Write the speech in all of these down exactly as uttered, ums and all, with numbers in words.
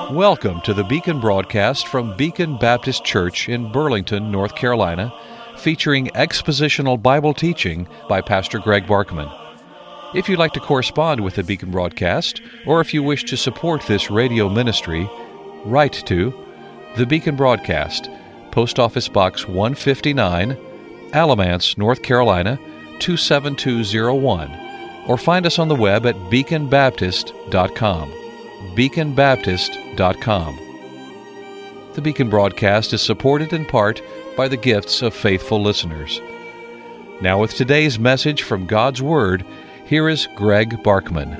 Welcome to the Beacon broadcast from Beacon Baptist Church in Burlington, North Carolina, featuring expositional Bible teaching by Pastor Greg Barkman. If you'd like to correspond with the Beacon broadcast, or if you wish to support this radio ministry, write to the Beacon Broadcast, Post Office Box one fifty-nine, Alamance, North Carolina, two seven two zero one, or find us on the web at beacon baptist dot com. beacon baptist dot com. The Beacon broadcast is supported in part by the gifts of faithful listeners. Now with today's message from God's Word, here is Greg Barkman.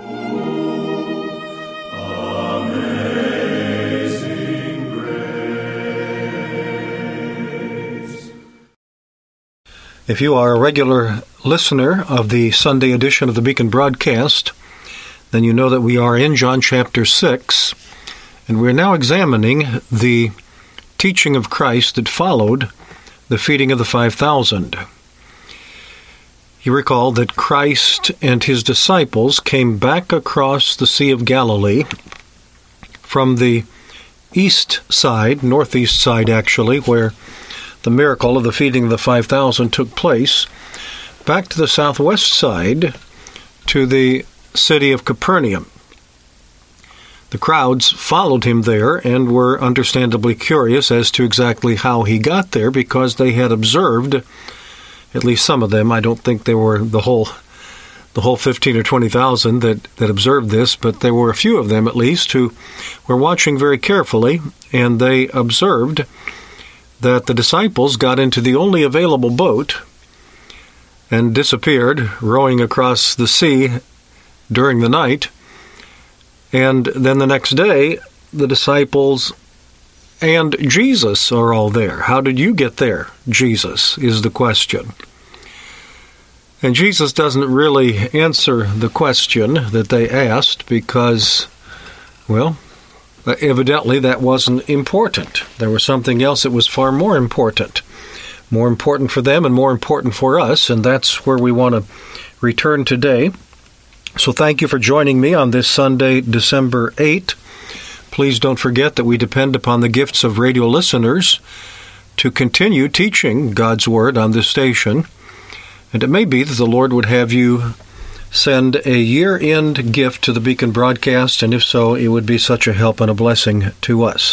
Amazing Grace. If you are a regular listener of the Sunday edition of the Beacon broadcast, then you know that we are in John chapter six, and we're now examining the teaching of Christ that followed the feeding of the five thousand. You recall that Christ and his disciples came back across the Sea of Galilee from the east side, northeast side actually, where the miracle of the feeding of the five thousand took place, back to the southwest side to the city of Capernaum. The crowds followed him there and were understandably curious as to exactly how he got there, because they had observed, at least some of them, I don't think they were the whole the whole fifteen or twenty thousand that, that observed this, but there were a few of them at least who were watching very carefully, and they observed that the disciples got into the only available boat and disappeared, rowing across the sea during the night. And then the next day, the disciples and Jesus are all there. How did you get there, Jesus, is the question. And Jesus doesn't really answer the question that they asked because, well, evidently that wasn't important. There was something else that was far more important. More important for them and more important for us, and that's where we want to return today. So thank you for joining me on this Sunday, December eighth. Please don't forget that we depend upon the gifts of radio listeners to continue teaching God's Word on this station. And it may be that the Lord would have you send a year-end gift to the Beacon broadcast, and if so, it would be such a help and a blessing to us.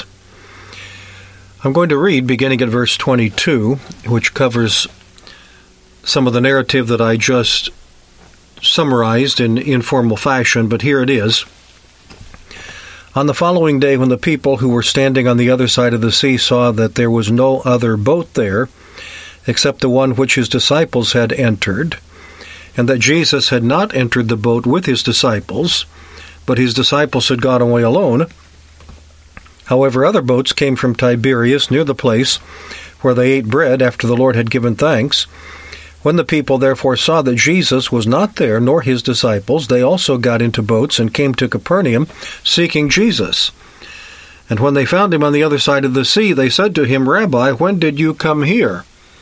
I'm going to read beginning at verse twenty-two, which covers some of the narrative that I just summarized in informal fashion, but here it is. On the following day, when the people who were standing on the other side of the sea saw that there was no other boat there except the one which his disciples had entered, and that Jesus had not entered the boat with his disciples, but his disciples had gone away alone. However, other boats came from Tiberias near the place where they ate bread after the Lord had given thanks. When the people therefore saw that Jesus was not there, nor his disciples, they also got into boats and came to Capernaum, seeking Jesus. And when they found him on the other side of the sea, they said to him, Rabbi, when did you come here?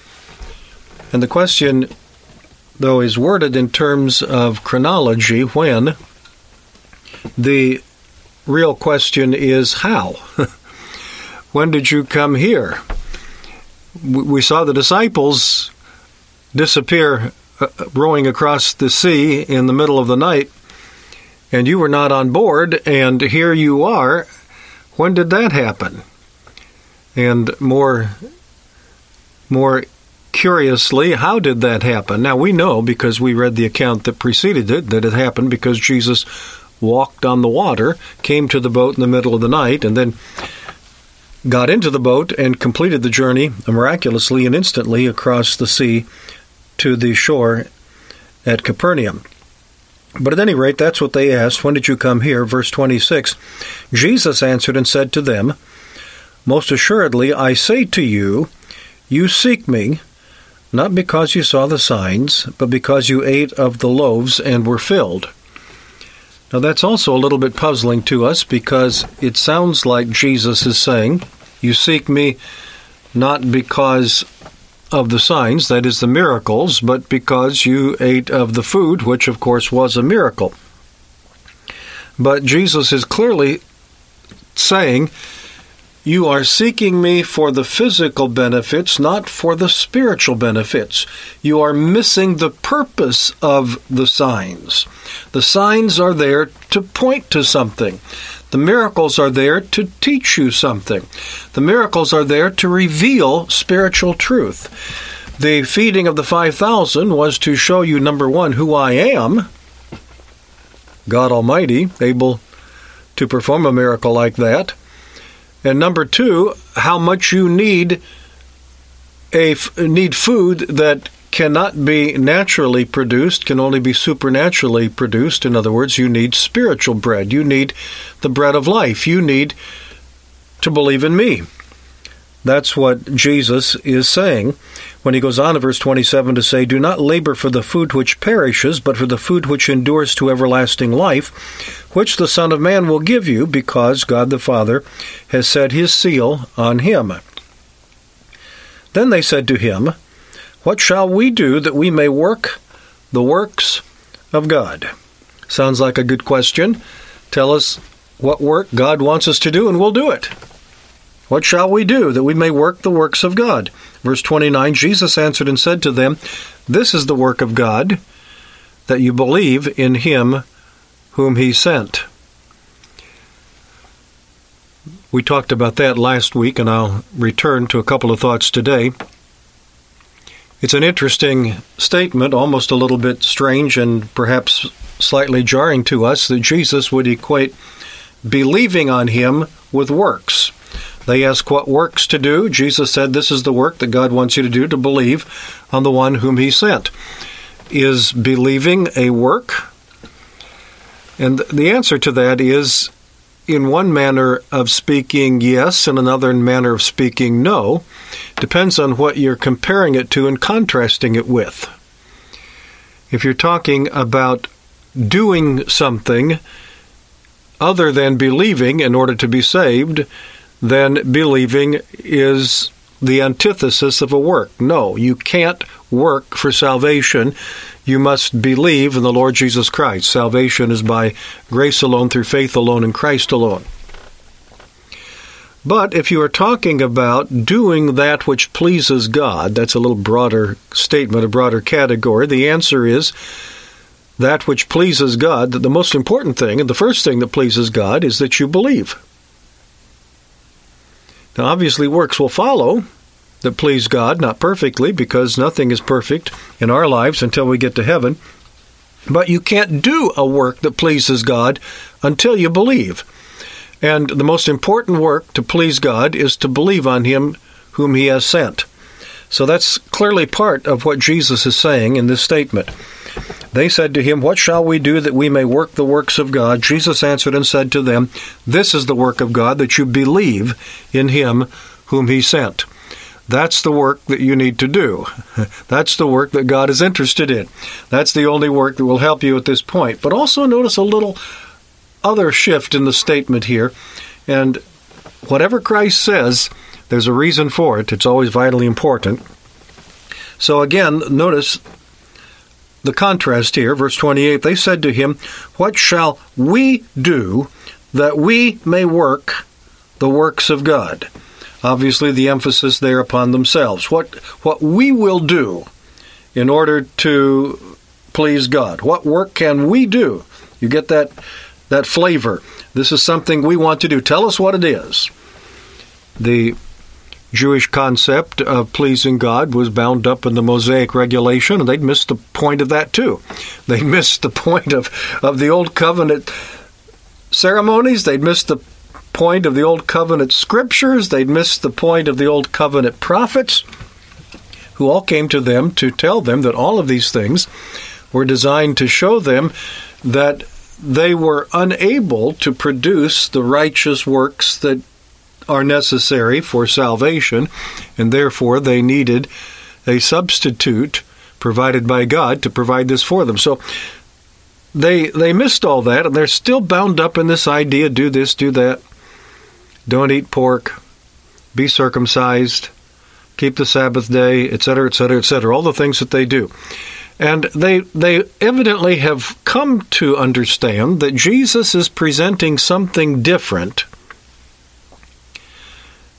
And the question, though, is worded in terms of chronology, when. The real question is how. When did you come here? We saw the disciples disappear uh, rowing across the sea in the middle of the night, and you were not on board, and here you are. When did that happen? And more, more curiously, how did that happen? Now, we know, because we read the account that preceded it, that it happened because Jesus walked on the water, came to the boat in the middle of the night, and then got into the boat and completed the journey miraculously and instantly across the sea to the shore at Capernaum. But at any rate, that's what they asked. When did you come here? Verse twenty-six, Jesus answered and said to them, Most assuredly I say to you, you seek me, not because you saw the signs, but because you ate of the loaves and were filled. Now that's also a little bit puzzling to us, because it sounds like Jesus is saying, you seek me not because of the signs, that is the miracles, but because you ate of the food, which of course was a miracle. But Jesus is clearly saying, you are seeking me for the physical benefits, not for the spiritual benefits. You are missing the purpose of the signs. The signs are there to point to something. The miracles are there to teach you something. The miracles are there to reveal spiritual truth. The feeding of the five thousand was to show you, number one, who I am, God Almighty, able to perform a miracle like that. And number two, how much you need a need food that cannot be naturally produced, can only be supernaturally produced. In other words, you need spiritual bread. You need the bread of life. You need to believe in me. That's what Jesus is saying when he goes on in verse twenty-seven to say, do not labor for the food which perishes, but for the food which endures to everlasting life, which the Son of Man will give you, because God the Father has set his seal on him. Then they said to him, what shall we do that we may work the works of God? Sounds like a good question. Tell us what work God wants us to do, and we'll do it. What shall we do that we may work the works of God? Verse twenty-nine, Jesus answered and said to them, this is the work of God, that you believe in him whom he sent. We talked about that last week, and I'll return to a couple of thoughts today. It's an interesting statement, almost a little bit strange and perhaps slightly jarring to us, that Jesus would equate believing on him with works. They asked what works to do. Jesus said, this is the work that God wants you to do, to believe on the one whom he sent. Is believing a work? And the answer to that is, in one manner of speaking, yes, in another manner of speaking, no. Depends on what you're comparing it to and contrasting it with. If you're talking about doing something other than believing in order to be saved, then believing is the antithesis of a work. No, you can't work for salvation. You must believe in the Lord Jesus Christ. Salvation is by grace alone, through faith alone, in Christ alone. But if you are talking about doing that which pleases God, that's a little broader statement, a broader category. The answer is that which pleases God, that the most important thing, and the first thing that pleases God, is that you believe. Now, obviously, works will follow that please God, not perfectly, because nothing is perfect in our lives until we get to heaven. But you can't do a work that pleases God until you believe. And the most important work to please God is to believe on him whom he has sent. So that's clearly part of what Jesus is saying in this statement. They said to him, what shall we do that we may work the works of God? Jesus answered and said to them, this is the work of God, that you believe in him whom he sent. That's the work that you need to do. That's the work that God is interested in. That's the only work that will help you at this point. But also notice a little other shift in the statement here. And whatever Christ says, there's a reason for it. It's always vitally important. So again, notice the contrast here. Verse twenty-eight, they said to him, what shall we do that we may work the works of God? Obviously, the emphasis there upon themselves. What what we will do in order to please God. What work can we do? You get that that flavor. This is something we want to do. Tell us what it is. The Jewish concept of pleasing God was bound up in the Mosaic regulation, and they'd missed the point of that too. They missed the point of, of the Old Covenant ceremonies. They'd missed the point of the Old Covenant scriptures. They'd missed the point of the Old Covenant prophets, who all came to them to tell them that all of these things were designed to show them that they were unable to produce the righteous works that are necessary for salvation, and therefore they needed a substitute provided by God to provide this for them. So they they missed all that, and they're still bound up in this idea, do this, do that. Don't eat pork, be circumcised, keep the Sabbath day, et cetera, et cetera, et cetera, all the things that they do. And they they evidently have come to understand that Jesus is presenting something different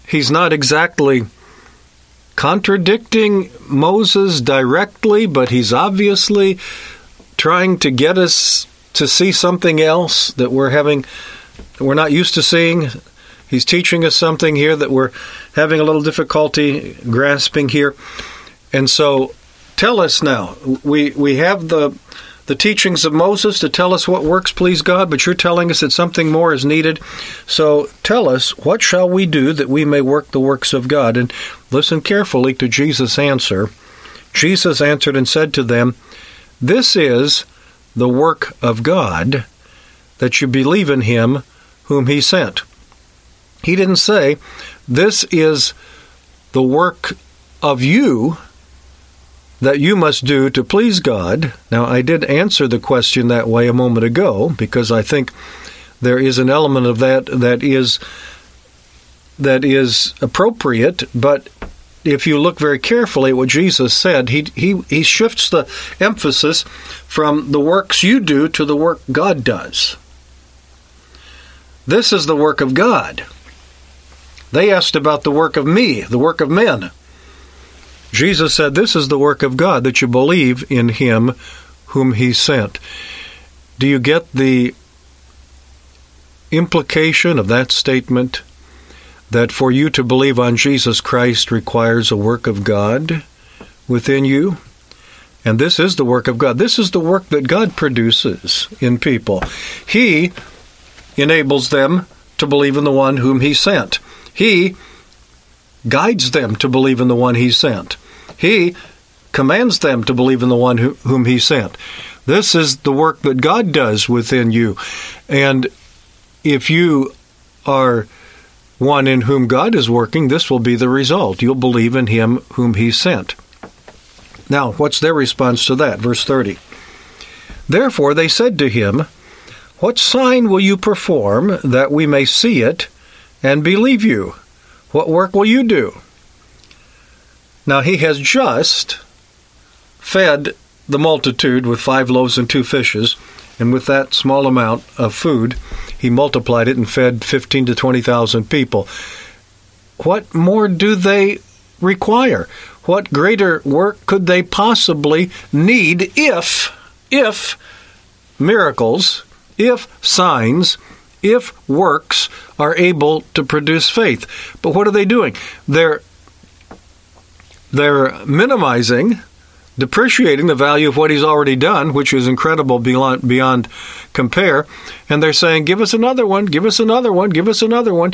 he's not exactly contradicting Moses directly, but he's obviously trying to get us to see something else that we're having, we're not used to seeing. He's teaching us something here that we're having a little difficulty grasping here. And so tell us now, we we have the the teachings of Moses to tell us what works please God, but you're telling us that something more is needed. So tell us, what shall we do that we may work the works of God? And listen carefully to Jesus' answer. Jesus answered and said to them, this is the work of God, that you believe in him whom he sent. He didn't say, this is the work of you that you must do to please God. Now, I did answer the question that way a moment ago, because I think there is an element of that that is that is appropriate, but if you look very carefully at what Jesus said, he he he shifts the emphasis from the works you do to the work God does. This is the work of God. They asked about the work of me, the work of men. Jesus said, this is the work of God, that you believe in him whom he sent. Do you get the implication of that statement? That for you to believe on Jesus Christ requires a work of God within you? And this is the work of God. This is the work that God produces in people. He enables them to believe in the one whom he sent. He guides them to believe in the one he sent. He commands them to believe in the one who, whom he sent. This is the work that God does within you. And if you are one in whom God is working, this will be the result. You'll believe in him whom he sent. Now, what's their response to that? Verse thirty. Therefore they said to him, what sign will you perform that we may see it and believe you? What work will you do? Now, he has just fed the multitude with five loaves and two fishes, and with that small amount of food, he multiplied it and fed fifteen to twenty thousand people. What more do they require? What greater work could they possibly need if, if miracles, if signs, if works are able to produce faith? But what are they doing? They're, they're minimizing, depreciating the value of what he's already done, which is incredible beyond, beyond compare. And they're saying, give us another one, give us another one, give us another one.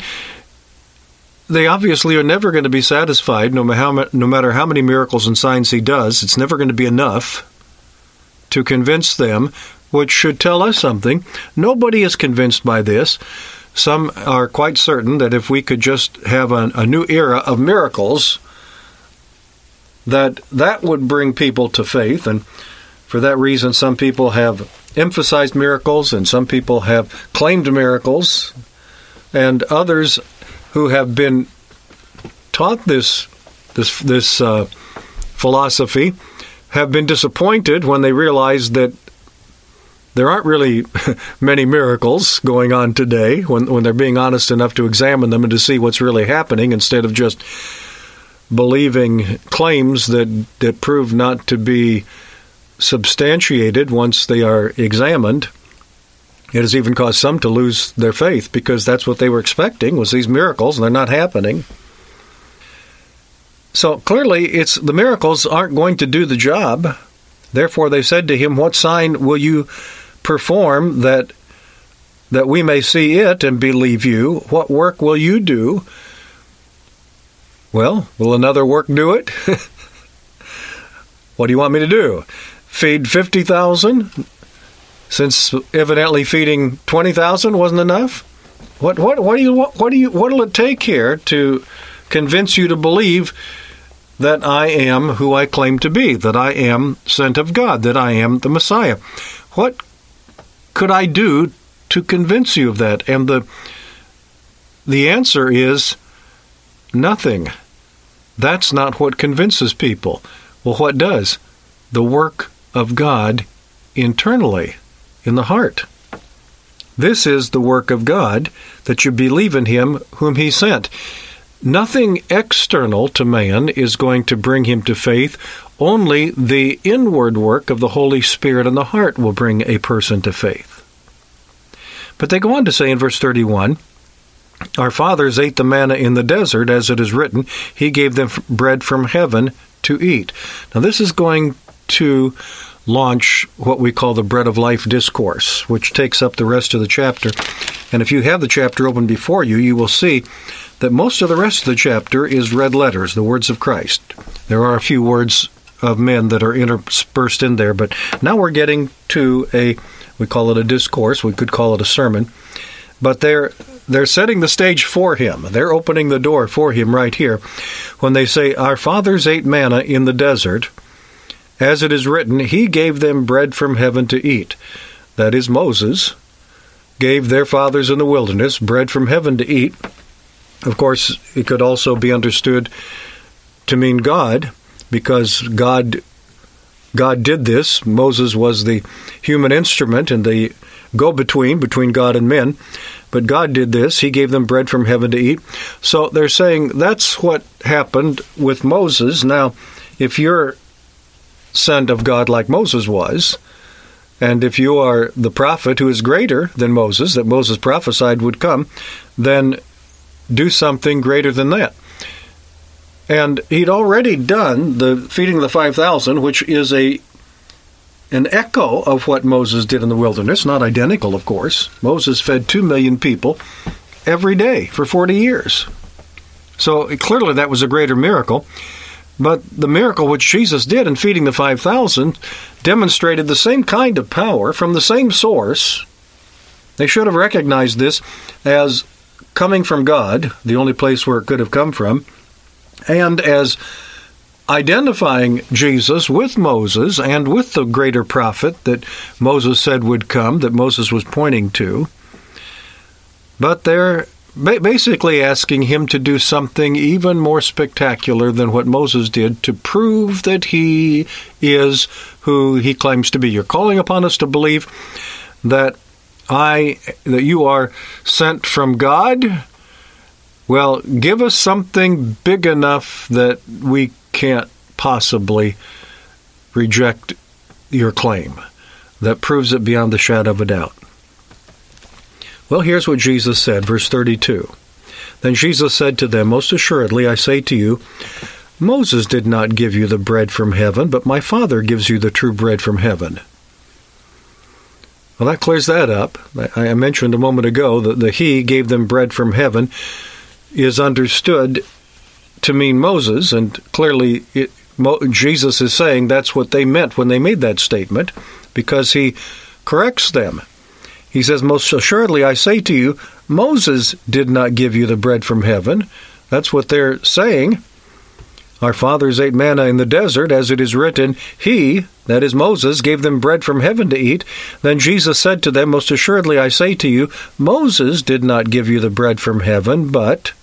They obviously are never going to be satisfied, no matter how, no matter how many miracles and signs he does. It's never going to be enough to convince them, which should tell us something. Nobody is convinced by this. Some are quite certain that if we could just have a, a new era of miracles, that that would bring people to faith. And for that reason, some people have emphasized miracles, and some people have claimed miracles, and others who have been taught this this this uh, philosophy have been disappointed when they realize that there aren't really many miracles going on today, when when they're being honest enough to examine them and to see what's really happening, instead of just believing claims that, that prove not to be substantiated once they are examined. It has even caused some to lose their faith, because that's what they were expecting, was these miracles, and they're not happening. So clearly, it's the miracles aren't going to do the job. Therefore, they said to him, what sign will you perform that that we may see it and believe you? What work will you do? Well, will another work do it? What do you want me to do? Feed fifty thousand? Since evidently feeding twenty thousand wasn't enough? What what what do you what, what do you what'll it take here to convince you to believe that I am who I claim to be, that I am sent of God, that I am the Messiah? What could I do to convince you of that? And the the answer is nothing. That's not what convinces people. Well, what does? The work of God internally, in the heart. This is the work of God, that you believe in him whom he sent. nothing external to man is going to bring him to faith. Only the inward work of the Holy Spirit in the heart will bring a person to faith. But they go on to say in verse thirty-one, our fathers ate the manna in the desert, as it is written, he gave them bread from heaven to eat. Now this is going to launch what we call the Bread of Life discourse, which takes up the rest of the chapter. And if you have the chapter open before you, you will see that most of the rest of the chapter is red letters, the words of Christ. There are a few words of men that are interspersed in there, but now we're getting to a, we call it a discourse, we could call it a sermon, but they're they're setting the stage for him. They're opening the door for him right here when they say, our fathers ate manna in the desert, as it is written, he gave them bread from heaven to eat. That is, Moses gave their fathers in the wilderness bread from heaven to eat. Of course, it could also be understood to mean God, because God God did this. Moses was the human instrument and the go-between between God and men. But God did this. He gave them bread from heaven to eat. So they're saying that's what happened with Moses. Now, if you're sent of God like Moses was, and if you are the prophet who is greater than Moses, that Moses prophesied would come, then do something greater than that. And he'd already done the feeding of the five thousand, which is a an echo of what Moses did in the wilderness, not identical, of course. Moses fed two million people every day for forty years. So clearly that was a greater miracle. But the miracle which Jesus did in feeding the five thousand demonstrated the same kind of power from the same source. They should have recognized this as coming from God, the only place where it could have come from, and as identifying Jesus with Moses and with the greater prophet that Moses said would come, that Moses was pointing to. But they're basically asking him to do something even more spectacular than what Moses did to prove that he is who he claims to be. You're calling upon us to believe that I, that you are sent from God. Well, give us something big enough that we can't possibly reject your claim, that proves it beyond the shadow of a doubt. Well, here's what Jesus said, verse thirty-two. Then Jesus said to them, most assuredly, I say to you, Moses did not give you the bread from heaven, but my Father gives you the true bread from heaven. Well, that clears that up. I mentioned a moment ago that the he gave them bread from heaven is understood to mean Moses, and clearly it, Mo, Jesus is saying that's what they meant when they made that statement, because he corrects them. He says, most assuredly I say to you, Moses did not give you the bread from heaven. That's what they're saying. Our fathers ate manna in the desert, as it is written, he, that is Moses, gave them bread from heaven to eat. Then Jesus said to them, most assuredly I say to you, Moses did not give you the bread from heaven, but...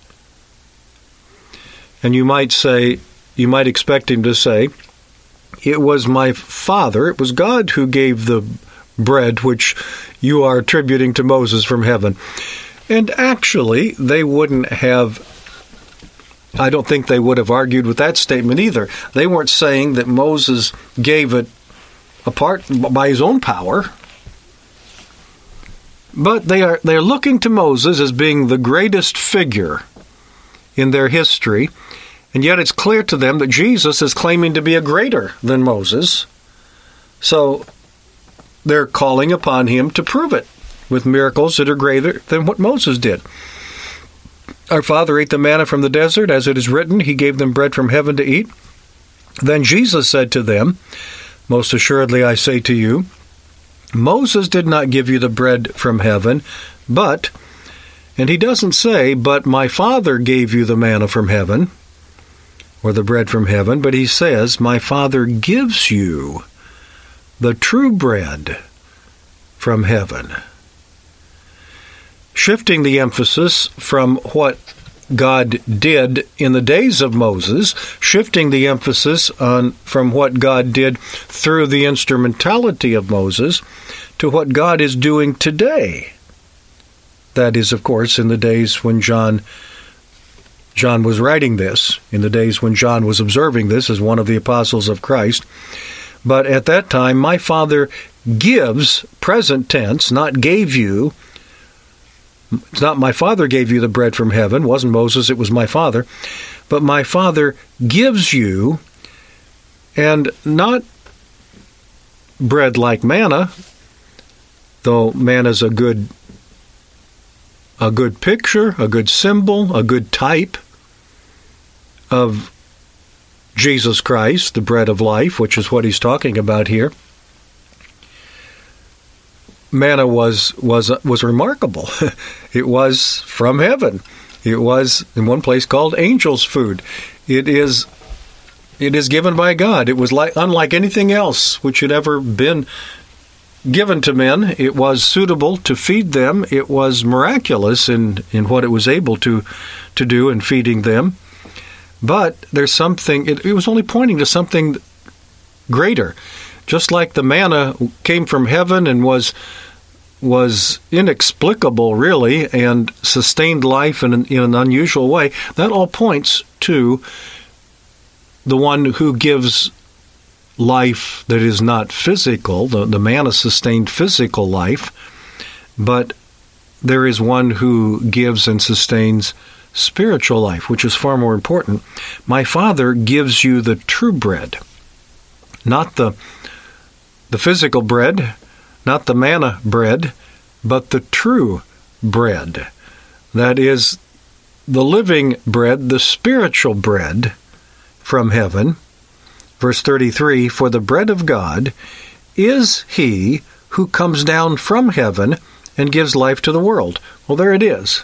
And you might say, you might expect him to say, it was my Father, it was God who gave the bread which you are attributing to Moses from heaven. And actually, they wouldn't have, I don't think they would have argued with that statement either. They weren't saying that Moses gave it apart by his own power. But they are they're looking to Moses as being the greatest figure in their history, and yet it's clear to them that Jesus is claiming to be a greater than Moses. So they're calling upon him to prove it with miracles that are greater than what Moses did. Our father ate the manna from the desert, as it is written, he gave them bread from heaven to eat. Then Jesus said to them, most assuredly I say to you, Moses did not give you the bread from heaven, but, and he doesn't say, but my Father gave you the manna from heaven, or the bread from heaven, but he says, my Father gives you the true bread from heaven. Shifting the emphasis from what God did in the days of Moses, shifting the emphasis on from what God did through the instrumentality of Moses to what God is doing today. That is, of course, in the days when John John was writing this, in the days when John was observing this as one of the apostles of Christ. But at that time, my Father gives, present tense, not gave you. It's not my Father gave you the bread from heaven. It wasn't Moses, it was my Father. But my Father gives you, and not bread like manna, though manna's a good, a good picture, a good symbol, a good type of Jesus Christ, the bread of life, which is what he's talking about here. Manna was was was remarkable. It was from heaven. It was in one place called angels' food. It is it is given by God. It was like unlike anything else which had ever been given to men. It was suitable to feed them. It was miraculous in, in what it was able to to do in feeding them. But there's something, it, it was only pointing to something greater. Just like the manna came from heaven and was was inexplicable, really, and sustained life in an, in an unusual way, that all points to the one who gives life that is not physical. The, the manna sustained physical life, but there is one who gives and sustains spiritual life, which is far more important. My Father gives you the true bread, not the the physical bread, not the manna bread, but the true bread. That is the living bread, the spiritual bread from heaven. Verse thirty-three, for the bread of God is he who comes down from heaven and gives life to the world. Well, there it is.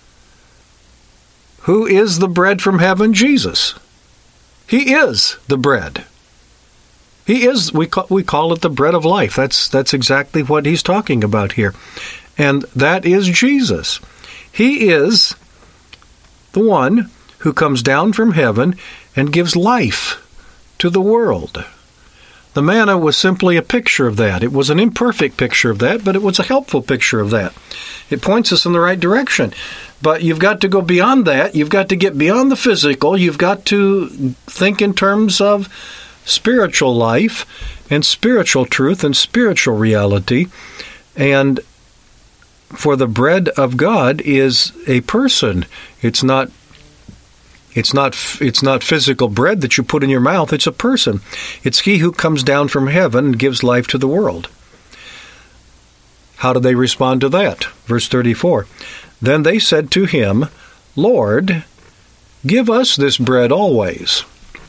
Who is the bread from heaven? Jesus. He is the bread. He is, we call, we call it the bread of life. That's, that's exactly what he's talking about here. And that is Jesus. He is the one who comes down from heaven and gives life to the world. The manna was simply a picture of that. It was an imperfect picture of that, but it was a helpful picture of that. It points us in the right direction. But you've got to go beyond that. You've got to get beyond the physical. You've got to think in terms of spiritual life and spiritual truth and spiritual reality. And for the bread of God is a person. It's not It's not it's not physical bread that you put in your mouth. It's a person. It's he who comes down from heaven and gives life to the world. How do they respond to that? Verse thirty-four. Then they said to him, Lord, give us this bread always.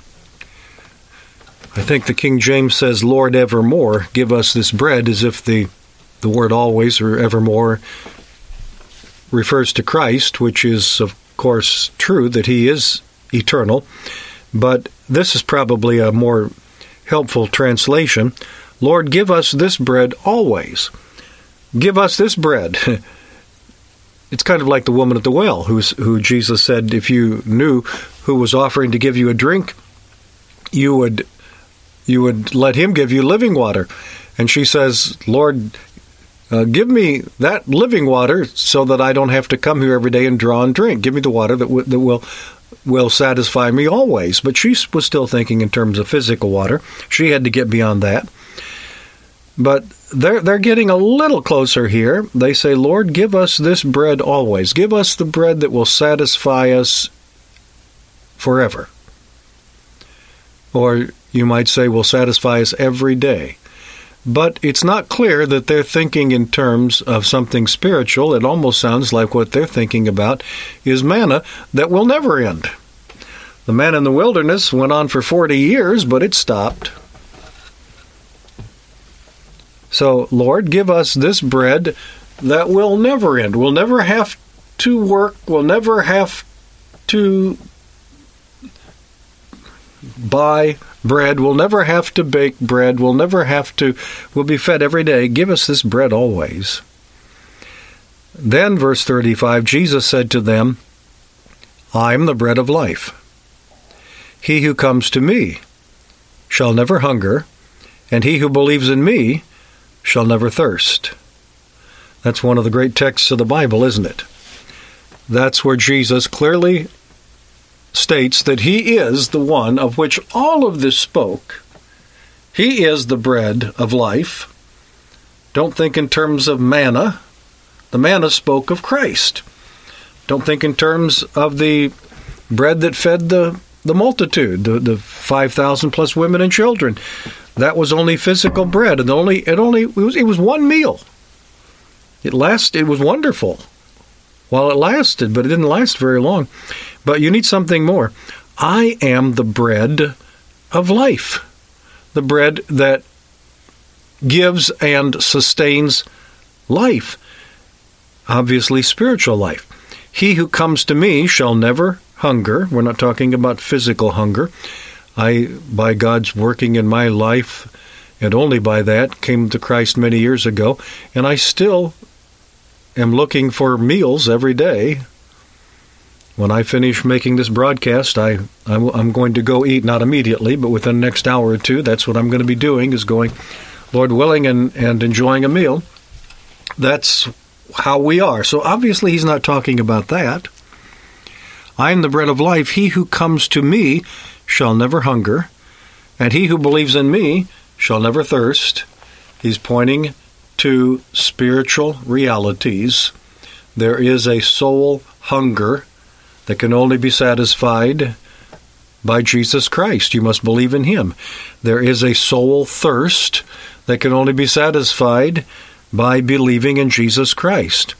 I think the King James says, Lord, evermore, give us this bread, as if the, the word always or evermore refers to Christ, which is, of course, true that he is eternal. But this is probably a more helpful translation. Lord, give us this bread always. Give us this bread. It's kind of like the woman at the well, who's, who Jesus said, if you knew who was offering to give you a drink, you would you would let him give you living water. And she says, Lord, uh, give me that living water so that I don't have to come here every day and draw and drink. Give me the water that, w- that will will satisfy me always. But she was still thinking in terms of physical water. She had to get beyond that. But they're, they're getting a little closer here. They say, Lord, give us this bread always. Give us the bread that will satisfy us forever. Or you might say will satisfy us every day. But it's not clear that they're thinking in terms of something spiritual. It almost sounds like what they're thinking about is manna that will never end. The manna in the wilderness went on for forty years, but it stopped. So, Lord, give us this bread that will never end. We'll never have to work. We'll never have to buy bread. We'll never have to bake bread. We'll never have to, we'll be fed every day. Give us this bread always. Then, verse thirty-five, Jesus said to them, I am the bread of life. He who comes to me shall never hunger, and he who believes in me shall never thirst. That's one of the great texts of the Bible, isn't it? That's where Jesus clearly states that he is the one of which all of this spoke. He is the bread of life. Don't think in terms of manna. The manna spoke of Christ. Don't think in terms of the bread that fed the, the multitude, the, the five thousand plus women and children. That was only physical bread, and only it only it was, it was one meal. It last it was wonderful while it lasted, but it didn't last very long. But you need something more. I am the bread of life, the bread that gives and sustains life, obviously spiritual life. He who comes to me shall never hunger. We're not talking about physical hunger. I, by God's working in my life, and only by that, came to Christ many years ago, and I still am looking for meals every day. When I finish making this broadcast, I, I'm, I'm going to go eat, not immediately, but within the next hour or two. That's what I'm going to be doing, is going, Lord willing, and, and enjoying a meal. That's how we are. So obviously he's not talking about that. I am the bread of life. He who comes to me shall never hunger, and he who believes in me shall never thirst. He's pointing to spiritual realities. There is a soul hunger that can only be satisfied by Jesus Christ. You must believe in him. There is a soul thirst that can only be satisfied by believing in Jesus Christ.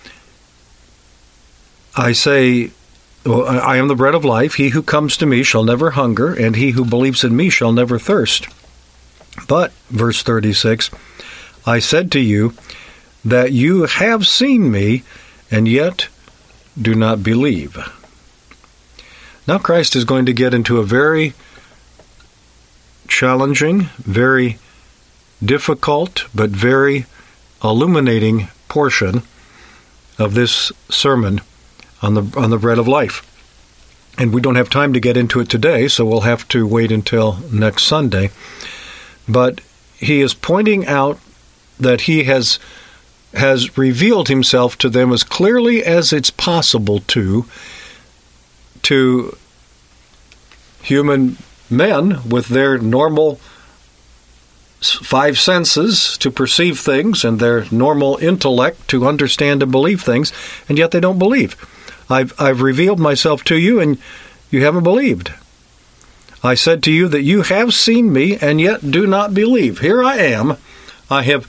I say, well, I am the bread of life. He who comes to me shall never hunger, and he who believes in me shall never thirst. But, verse thirty-six, I said to you that you have seen me, and yet do not believe. Now Christ is going to get into a very challenging, very difficult, but very illuminating portion of this sermon on the on the bread of life. And we don't have time to get into it today, so we'll have to wait until next Sunday. But he is pointing out that he has has revealed himself to them as clearly as it's possible to to human men with their normal five senses to perceive things and their normal intellect to understand and believe things, and yet they don't believe. I've I've revealed myself to you, and you haven't believed. I said to you that you have seen me, and yet do not believe. Here I am. I have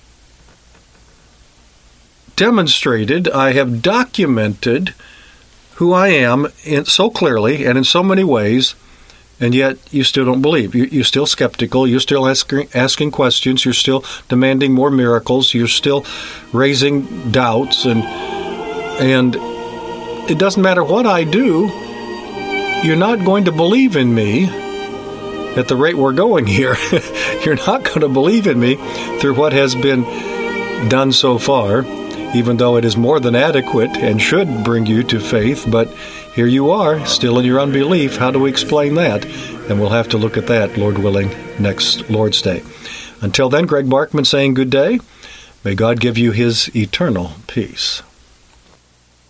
demonstrated, I have documented who I am in, so clearly and in so many ways, and yet you still don't believe. You, you're still skeptical. You're still asking, asking questions. You're still demanding more miracles. You're still raising doubts. And and it doesn't matter what I do, you're not going to believe in me at the rate we're going here. You're not going to believe in me through what has been done so far, even though it is more than adequate and should bring you to faith. But here you are, still in your unbelief. How do we explain that? And we'll have to look at that, Lord willing, next Lord's Day. Until then, Greg Barkman saying good day. May God give you his eternal peace.